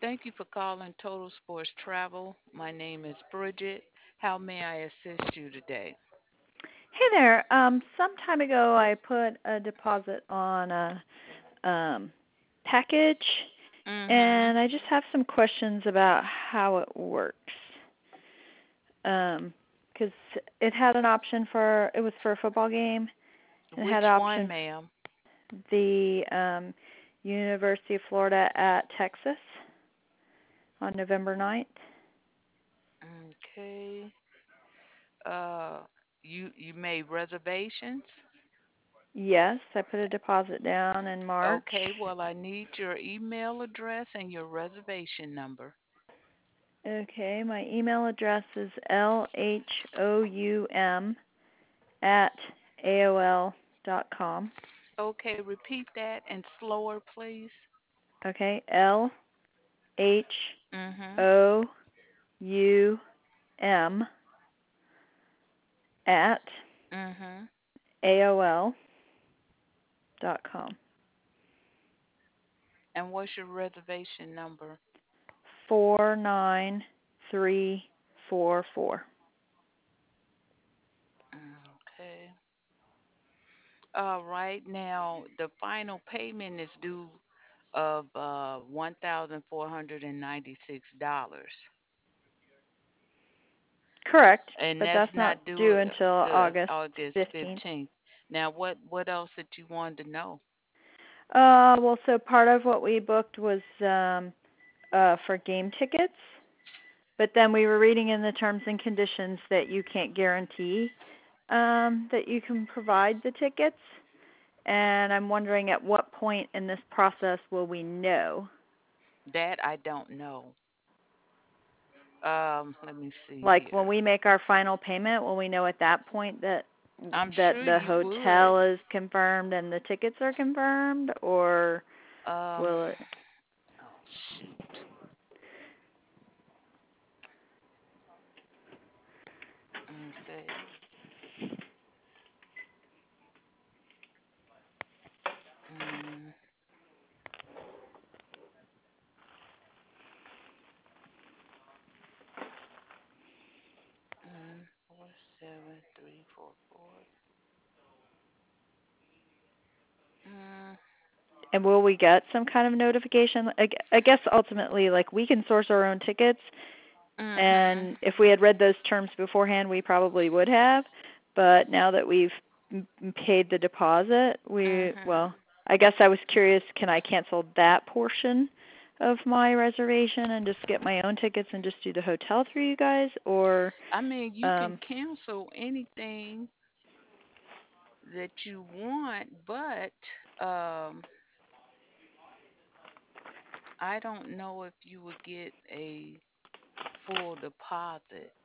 Thank you for calling Total Sports Travel. My name is Bridget. How may I assist you today? Hey there. Some time ago, I put a deposit on a package, Mhm. and I just have some questions about how it works. Because it had an option for it was for a football game, and it had Which an one, option ma'am? the University of Florida at Texas on November 9th. Okay. Uh, you made reservations? Yes, I put a deposit down in March. Okay. Well, I need your email address and your reservation number. Okay, my email address is lhoum at AOL.com. Okay. Repeat that and slower, please. Okay, L H Mhm. O U M at Mhm. AOL.com. And what's your reservation number? 49344. Okay. Right now, the final payment is due of $1,496, Correct, and but that's that's not not due due until August August 15th. 15th. Now, what else that you wanted to know? Well, so part of what we booked was for game tickets, but then we were reading in the terms and conditions that you can't guarantee that you can provide the tickets. And I'm wondering at what point in this process will we know? That I don't know. Let me see Like when here. we make our final payment, will we know at that point that I'm sure the you would. hotel is confirmed and the tickets are confirmed, or Um, will it? oh shoot. Okay. Mm, 47344. Mm, And will we get some kind of notification? I guess ultimately, like we can source our own tickets, mhm. and if we had read those terms beforehand, we probably would have. But now that we've paid the deposit, Mhm. I guess I was curious, can I cancel that portion of my reservation and just get my own tickets and just do the hotel through you guys, or I mean, you can um cancel anything that you want, but um, I don't know if you would get a full deposit.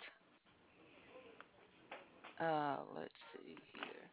Let's see here.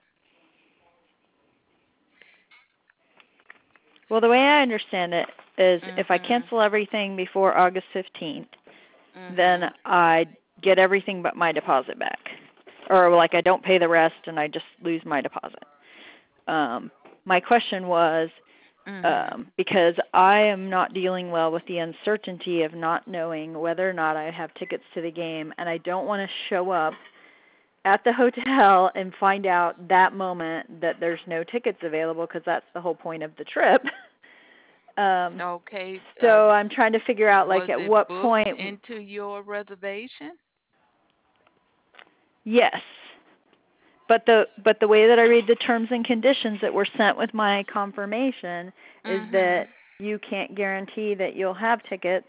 well, the way I understand it is if I Mhm. cancel everything before August 15th, then Mhm. I get everything but my deposit back. Or like I don't pay the rest and I just lose my deposit. Um, my question was Mhm. because I am not dealing well with the uncertainty of not knowing whether or not I have tickets to the game, and I don't want to show up at the hotel and find out that moment that there's no tickets available because that's the whole point of the trip. um, Okay. so I'm trying to figure out like Was at it what booked point. into your reservation? Yes, but the way that I read the terms and conditions that were sent with my confirmation is Mhm. that you can't guarantee that you'll have tickets,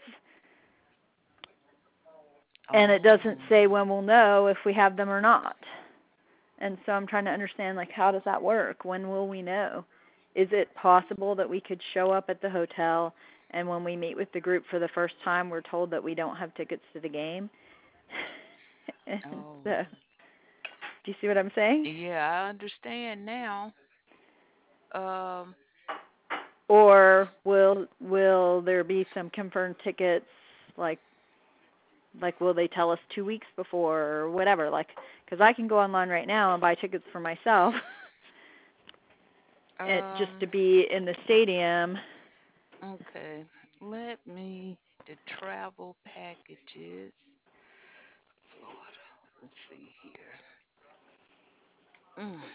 and it doesn't Oh. say when we'll know if we have them or not. And so I'm trying to understand like how does that work? When will we know? Is it possible that we could show up at the hotel and when we meet with the group for the first time we're told that we don't have tickets to the game? And Oh. so, do you see what I'm saying? Yeah, I understand now. Um. Or will there be some confirmed tickets like will they tell us 2 weeks before or whatever, like cuz I can go online right now and buy tickets for myself just to Um. be in the stadium. Okay. Let me. travel packages. Florida. Let's see here. Mm,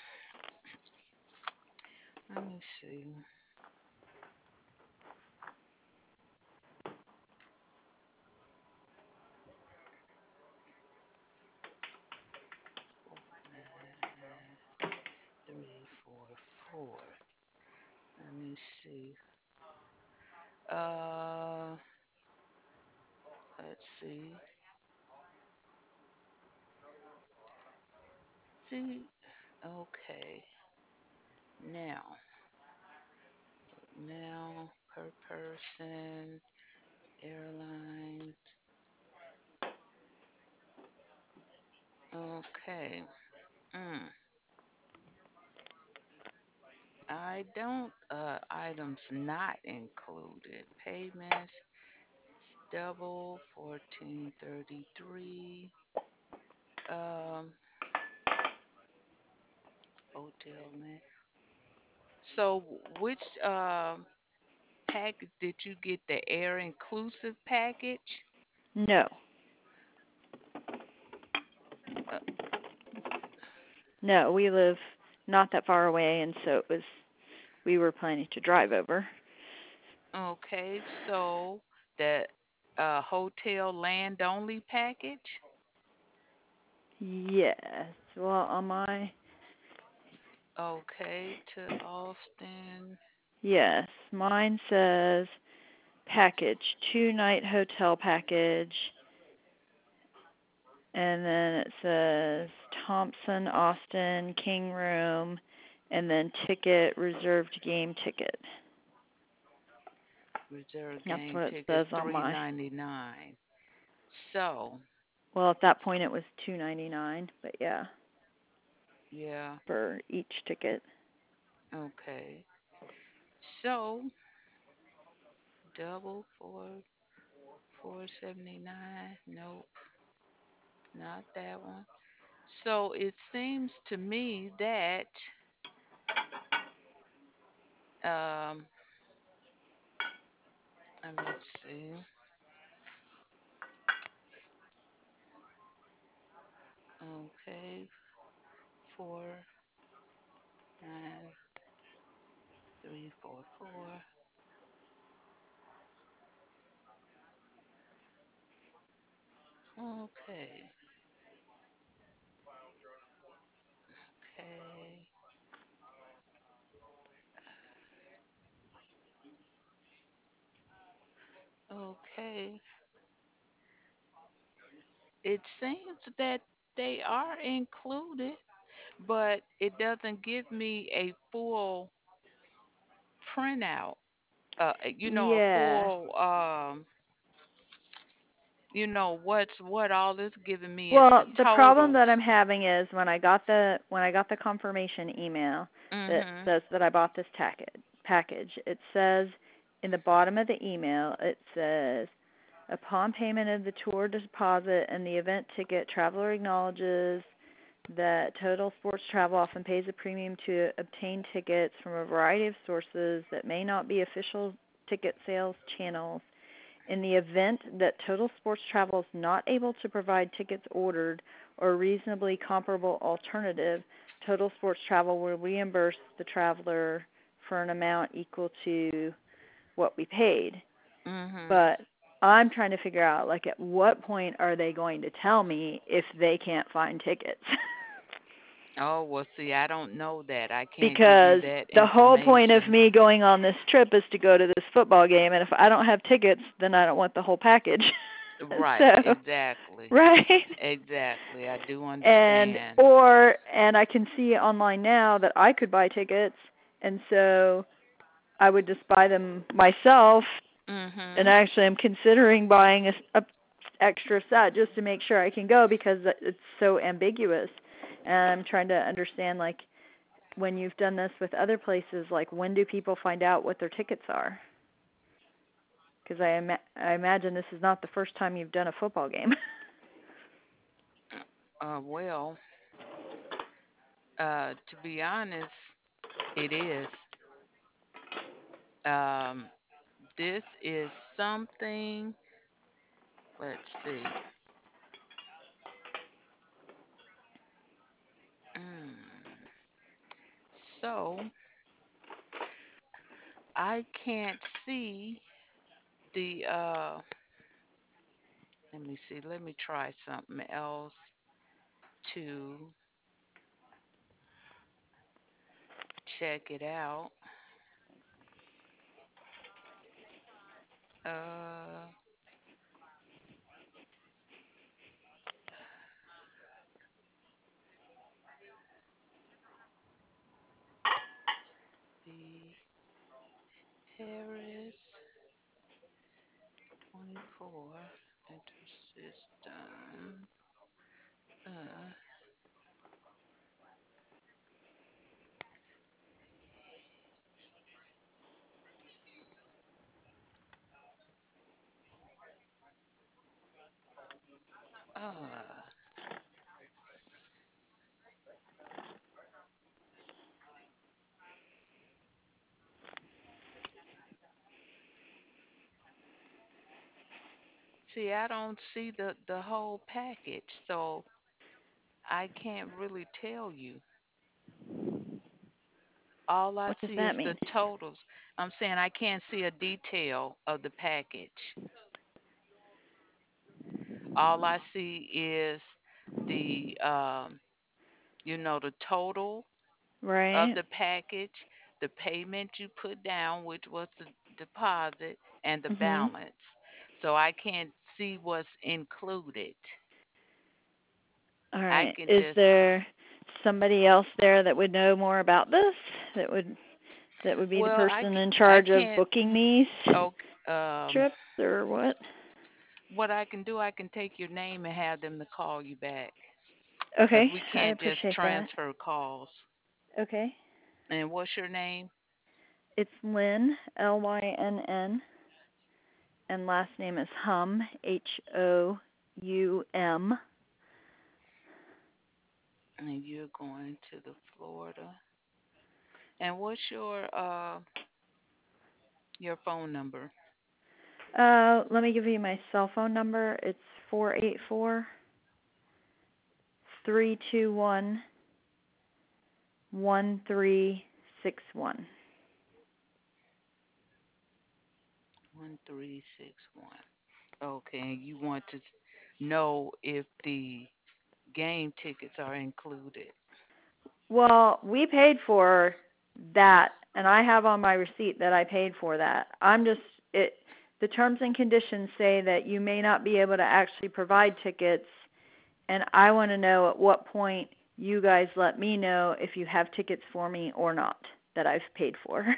let me see. Four, nine, three, four, four. Let me see. Uh, let's see. See. Okay. Now, per person, airlines. Okay. Mm. I don't items not included. Payments double 1433. Um hotel land. So which package did you get, the air inclusive package? No, Uh, no, we live not that far away, and so it was. We were planning to drive over. okay, so the hotel land only package? Yes. Well, on my Okay, to Austin. yes, mine says package 2 night hotel package, and then it says Thompson Austin King room, and then ticket reserved game ticket. Reserve That's game what it ticket says on my. 399. So, Well, at that point it was $2.99, but yeah, yeah, for each ticket. okay. So, double for 479. Nope, not that one. So it seems to me that um let me see. Okay, 49344. Okay, okay, okay. It seems that they are included, but it doesn't give me a full printout. A Yeah. full what's what. All it's giving me is the Well, the problem that totals. I'm having is when I got the confirmation email that Mhm. says that I bought this package, it says in the bottom of the email, it says upon payment of the tour deposit and the event ticket, traveler acknowledges that Total Sports Travel often pays a premium to obtain tickets from a variety of sources that may not be official ticket sales channels. In the event that Total Sports Travel is not able to provide tickets ordered or a reasonably comparable alternative, Total Sports Travel will reimburse the traveler for an amount equal to what we paid. Mhm. But I'm trying to figure out, like, at what point are they going to tell me if they can't find tickets? Oh, well, see, I don't know that. I can't give you Because that the whole point of information. me going on this trip is to go to this football game, and if I don't have tickets, then I don't want the whole package. Right, So, exactly. right? Exactly. I do And understand. or and I can see online now that I could buy tickets, and so I would just buy them myself. And Mhm. actually, I'm considering buying a extra set just to make sure I can go because it's so ambiguous. And I'm trying to understand, like, when you've done this with other places, like, when do people find out what their tickets are? Because I imagine this is not the first time you've done a football game. Well, to be honest, it is. Um, this is something. Let's see. Mm. So I can't see the let me see. Let me try something else to check it out. Uh the Harris 24 enter system. Uh, uh. See, I don't see the whole package, so I can't really tell you. All I What does see that is the mean? totals. I'm saying I can't see a detail of the package. All I see is the the total of Right. the package, the payment you put down, which was the deposit, and the Mhm. balance. So I can't see what's included. All I right. can Is just there somebody else there that would know more about this? That would be the well, person in I charge of can't. booking these Okay, trips or what? what I can do, I can take your name and have them to call you back because Okay, we I can't just appreciate that. transfer calls. Okay. And what's your name? It's Lynn, Lynn, and last name is Hum, Houm. And you're going to the Florida. And what's your phone number? Let me give you my cell phone number. It's 484-321-1361. 1361. Okay, and you want to know if the game tickets are included. Well, we paid for that, and I have on my receipt that I paid for that. It. The terms and conditions say that you may not be able to actually provide tickets, and I want to know at what point you guys let me know if you have tickets for me or not that I've paid for.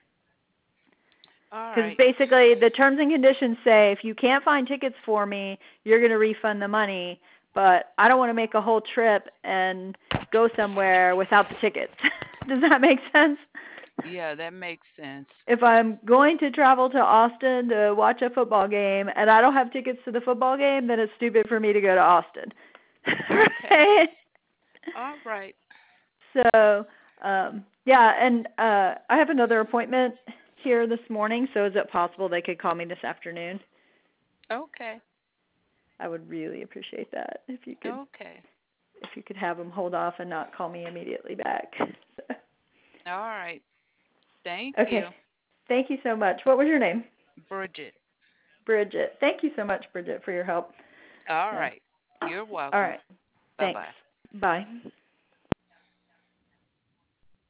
All Because right. basically, the terms and conditions say if you can't find tickets for me, you're going to refund the money. But I don't want to make a whole trip and go somewhere without the tickets. Does that make sense? Yeah, that makes sense. If I'm going to travel to Austin to watch a football game and I don't have tickets to the football game, then it's stupid for me to go to Austin. Okay. Right? All right. So, yeah, and I have another appointment here this morning, so is it possible they could call me this afternoon? Okay. I would really appreciate that Okay. if you could have them hold off and not call me immediately back. All right. Thank Okay. you. Thank you so much. What was your name? Bridget. Bridget. Thank you so much, Bridget, for your help. All Yeah. right. You're All welcome. right. Bye Thanks. bye. Bye.